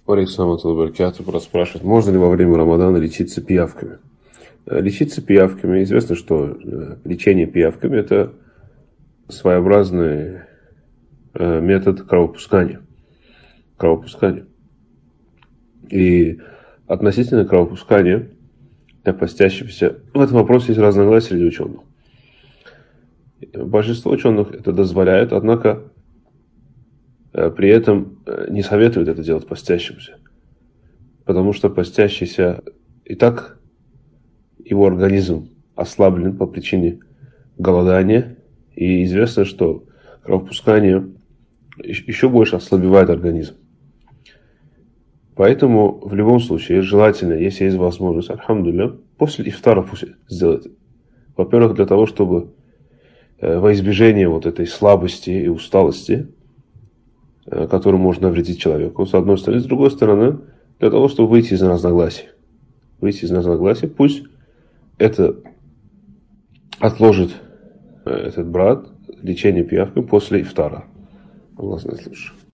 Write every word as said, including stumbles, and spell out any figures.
Александр Баркатов спрашивает, можно ли во время Рамадана лечиться пиявками? Лечиться пиявками. Известно, что лечение пиявками – это своеобразный метод кровопускания. Кровопускания. И относительно кровопускания для постящихся, в этом вопросе есть разногласия среди ученых. Большинство ученых это дозволяют, однако при этом не советуют это делать постящимся. Потому что постящийся и так его организм ослаблен по причине голодания. И известно, что кровопускание еще больше ослабевает организм. Поэтому в любом случае желательно, если есть возможность, альхамдулилля, после ифтара пусть сделать. Во-первых, для того, чтобы во избежание вот этой слабости и усталости, которую можно навредить человеку, с одной стороны. С другой стороны, для того, чтобы выйти из разногласий. Выйти из разногласий, пусть это отложит этот брат лечение пиявкой после ифтара. Аллах знает лучше.